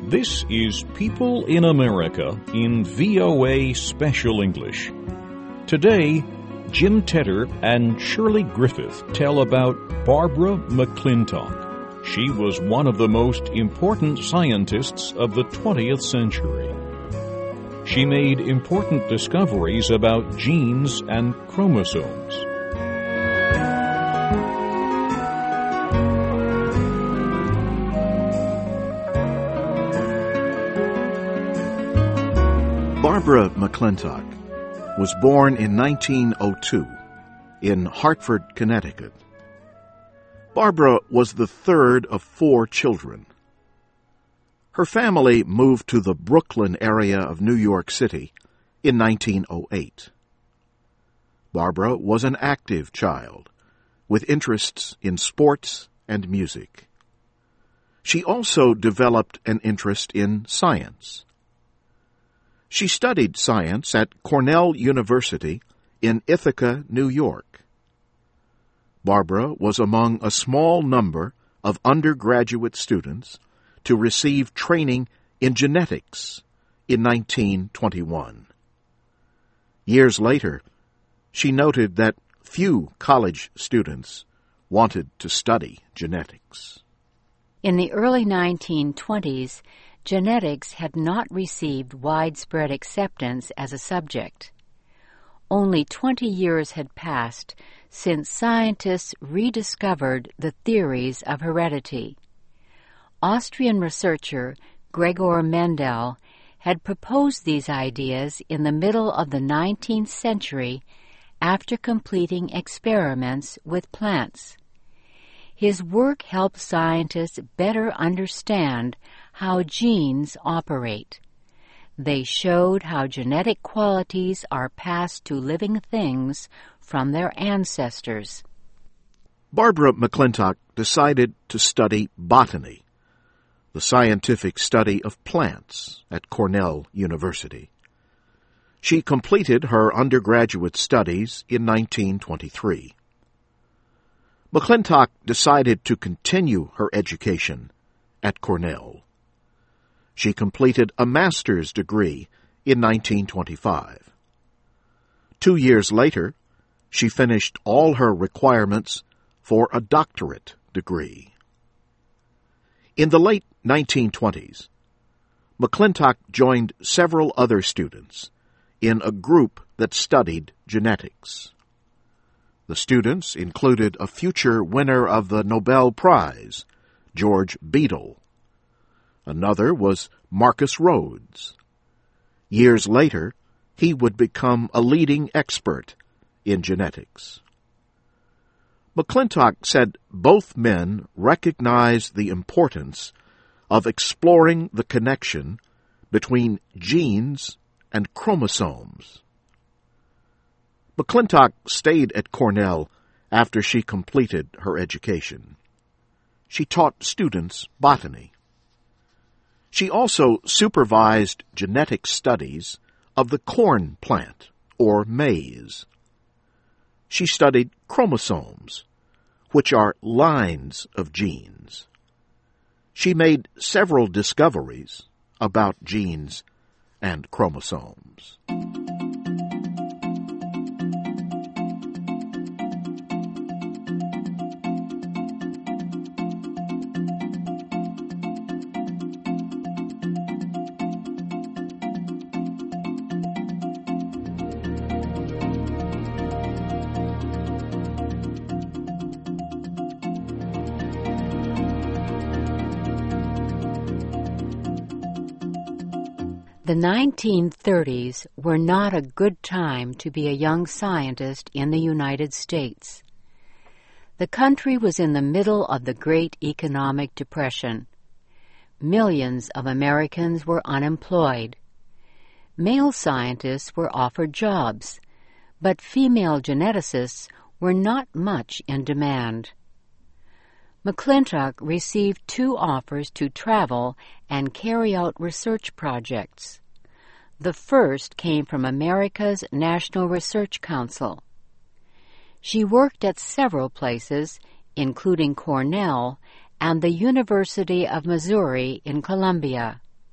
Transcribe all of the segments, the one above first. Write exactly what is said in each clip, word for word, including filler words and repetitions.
This is People in America in V O A Special English. Today, Jim Tedder and Shirley Griffith tell about Barbara McClintock. She was one of the most important scientists of the twentieth century. She made important discoveries about genes and chromosomes. Barbara McClintock was born in nineteen oh two in Hartford, Connecticut. Barbara was the third of four children. Her family moved to the Brooklyn area of New York City in nineteen oh eight. Barbara was an active child with interests in sports and music. She also developed an interest in science. She studied science at Cornell University in Ithaca, New York. Barbara was among a small number of undergraduate students to receive training in genetics in nineteen twenty-one. Years later, she noted that few college students wanted to study genetics. In the early nineteen twenties, genetics had not received widespread acceptance as a subject. Only twenty years had passed since scientists rediscovered the theories of heredity. Austrian researcher Gregor Mendel had proposed these ideas in the middle of the nineteenth century after completing experiments with plants. His work helped scientists better understand how genes operate. They showed how genetic qualities are passed to living things from their ancestors. Barbara McClintock decided to study botany, the scientific study of plants, at Cornell University. She completed her undergraduate studies in nineteen twenty-three. McClintock decided to continue her education at Cornell. She completed a master's degree in nineteen twenty-five. Two years later, she finished all her requirements for a doctorate degree. In the late nineteen twenties, McClintock joined several other students in a group that studied genetics. The students included a future winner of the Nobel Prize, George Beadle. Another was Marcus Rhodes. Years later, he would become a leading expert in genetics. McClintock said both men recognized the importance of exploring the connection between genes and chromosomes. McClintock stayed at Cornell after she completed her education. She taught students botany. She also supervised genetic studies of the corn plant, or maize. She studied chromosomes, which are lines of genes. She made several discoveries about genes and chromosomes. The nineteen thirties were not a good time to be a young scientist in the United States. The country was in the middle of the Great Economic Depression. Millions of Americans were unemployed. Male scientists were offered jobs, but female geneticists were not much in demand. McClintock received two offers to travel and carry out research projects. The first came from America's National Research Council. She worked at several places, including Cornell and the University of Missouri in Columbia.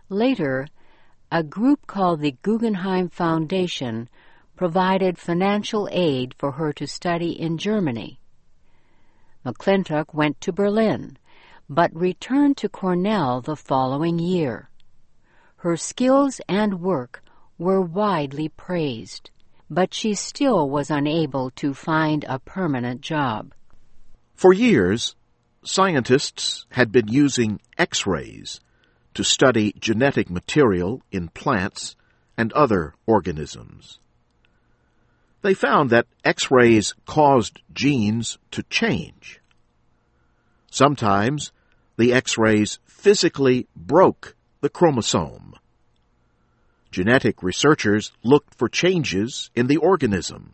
Later, a group called the Guggenheim Foundation provided financial aid for her to study in Germany. McClintock went to Berlin, but returned to Cornell the following year. Her skills and work were widely praised, but she still was unable to find a permanent job. For years, scientists had been using X-rays to study genetic material in plants and other organisms. They found that X-rays caused genes to change. Sometimes the X-rays physically broke the chromosome. Genetic researchers looked for changes in the organism.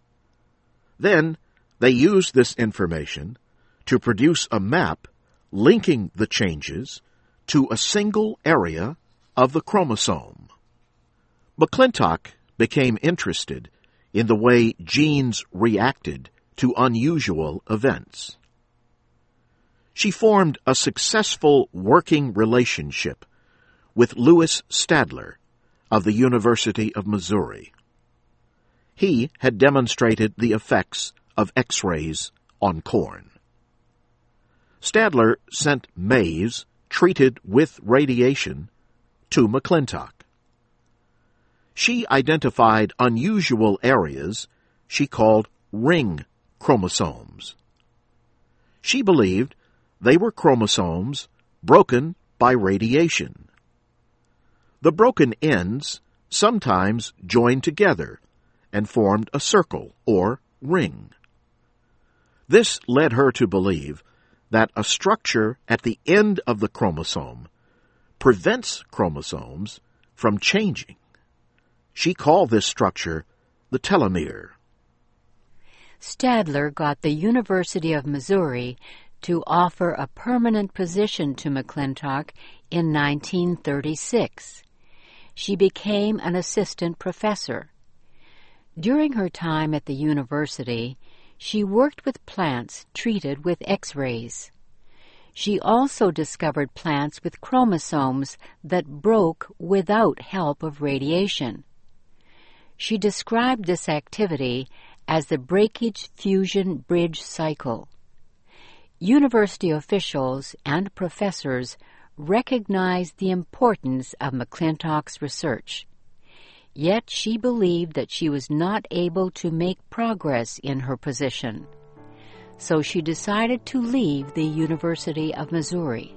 Then they used this information to produce a map linking the changes to a single area of the chromosome. McClintock became interested in the way genes reacted to unusual events. She formed a successful working relationship with Louis Stadler of the University of Missouri. He had demonstrated the effects of X-rays on corn. Stadler sent maize treated with radiation to McClintock. She identified unusual areas she called ring chromosomes. She believed they were chromosomes broken by radiation. The broken ends sometimes joined together and formed a circle or ring. This led her to believe that a structure at the end of the chromosome prevents chromosomes from changing. She called this structure the telomere. Stadler got the University of Missouri to offer a permanent position to McClintock in nineteen thirty-six. She became an assistant professor. During her time at the university, she worked with plants treated with X-rays. She also discovered plants with chromosomes that broke without help of radiation. She described this activity as the breakage-fusion-bridge cycle. University officials and professors recognized the importance of McClintock's research. Yet she believed that she was not able to make progress in her position. So she decided to leave the University of Missouri.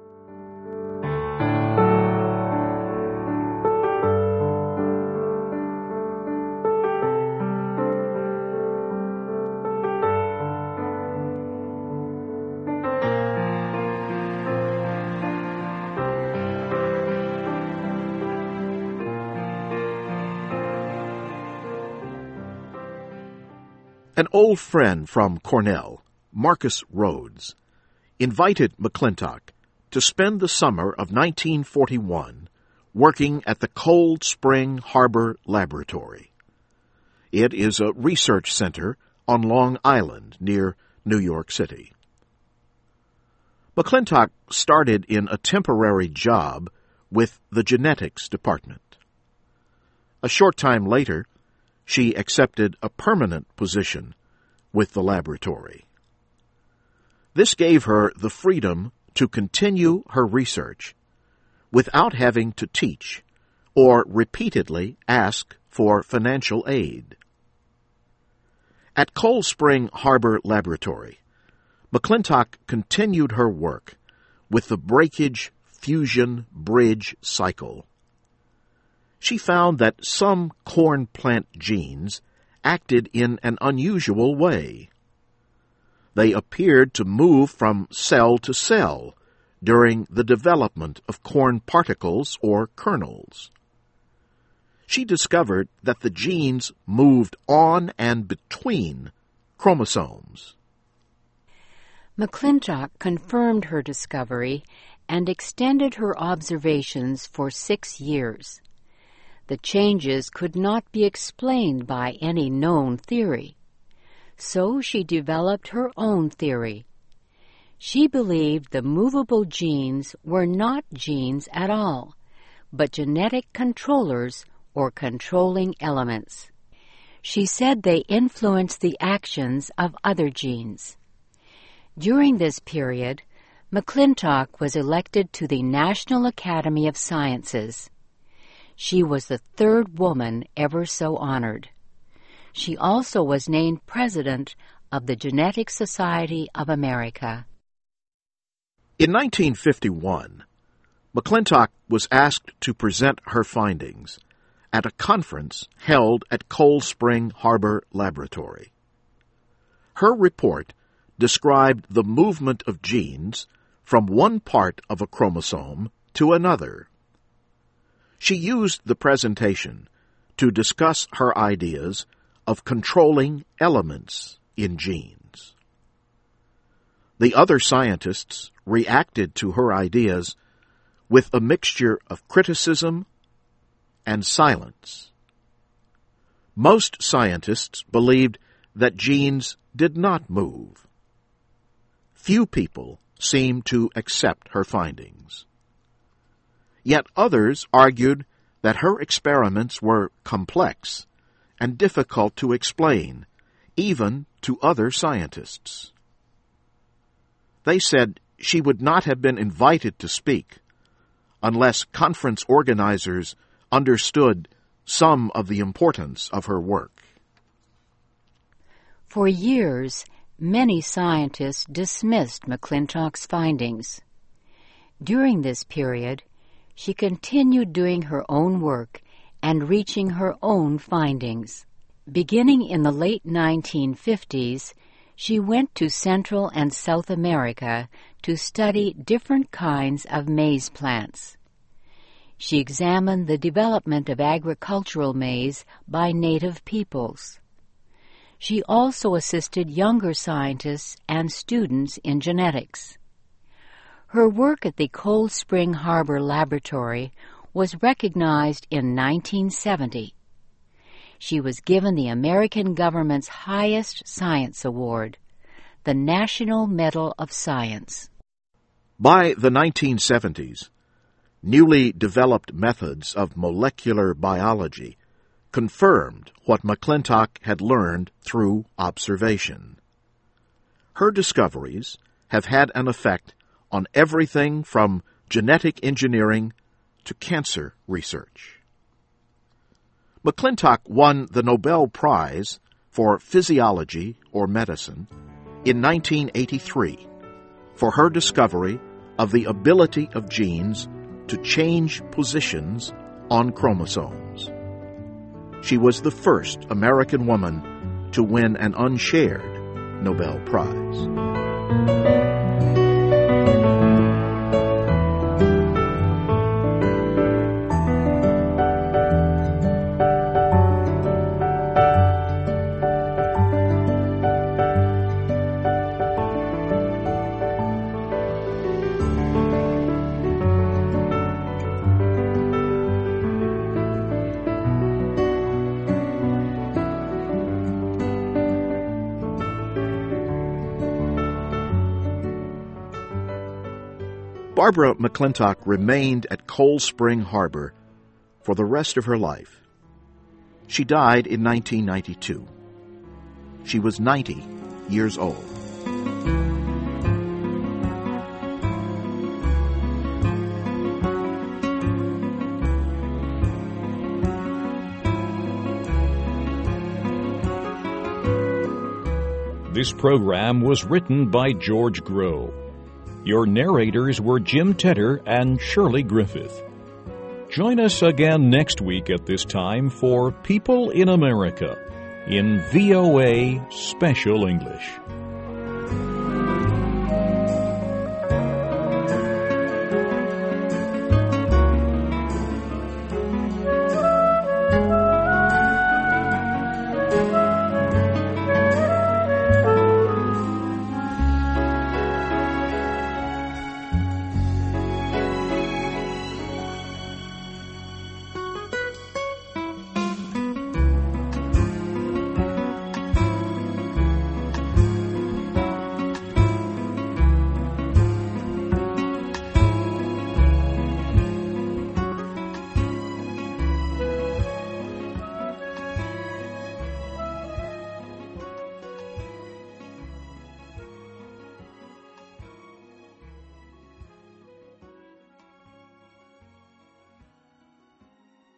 An old friend from Cornell, Marcus Rhodes, invited McClintock to spend the summer of nineteen forty-one working at the Cold Spring Harbor Laboratory. It is a research center on Long Island near New York City. McClintock started in a temporary job with the genetics department. A short time later, she accepted a permanent position with the laboratory. This gave her the freedom to continue her research without having to teach or repeatedly ask for financial aid. At Cold Spring Harbor Laboratory, McClintock continued her work with the breakage-fusion-bridge cycle. She found that some corn plant genes acted in an unusual way. They appeared to move from cell to cell during the development of corn particles or kernels. She discovered that the genes moved on and between chromosomes. McClintock confirmed her discovery and extended her observations for six years. The changes could not be explained by any known theory. So she developed her own theory. She believed the movable genes were not genes at all, but genetic controllers or controlling elements. She said they influence the actions of other genes. During this period, McClintock was elected to the National Academy of Sciences. She was the third woman ever so honored. She also was named president of the Genetic Society of America. In nineteen fifty-one, McClintock was asked to present her findings at a conference held at Cold Spring Harbor Laboratory. Her report described the movement of genes from one part of a chromosome to another. She used the presentation to discuss her ideas of controlling elements in genes. The other scientists reacted to her ideas with a mixture of criticism and silence. Most scientists believed that genes did not move. Few people seemed to accept her findings. Yet others argued that her experiments were complex and difficult to explain, even to other scientists. They said she would not have been invited to speak unless conference organizers understood some of the importance of her work. For years, many scientists dismissed McClintock's findings. During this period, she continued doing her own work and reaching her own findings. Beginning in the late nineteen fifties, she went to Central and South America to study different kinds of maize plants. She examined the development of agricultural maize by native peoples. She also assisted younger scientists and students in genetics. Her work at the Cold Spring Harbor Laboratory was recognized in nineteen seventy. She was given the American government's highest science award, the National Medal of Science. By the nineteen seventies, newly developed methods of molecular biology confirmed what McClintock had learned through observation. Her discoveries have had an effect on everything from genetic engineering to cancer research. McClintock won the Nobel Prize for Physiology or Medicine in nineteen eighty-three for her discovery of the ability of genes to change positions on chromosomes. She was the first American woman to win an unshared Nobel Prize. Barbara McClintock remained at Cold Spring Harbor for the rest of her life. She died in nineteen ninety-two. She was ninety years old. This program was written by George Groh. Your narrators were Jim Tedder and Shirley Griffith. Join us again next week at this time for People in America in V O A Special English.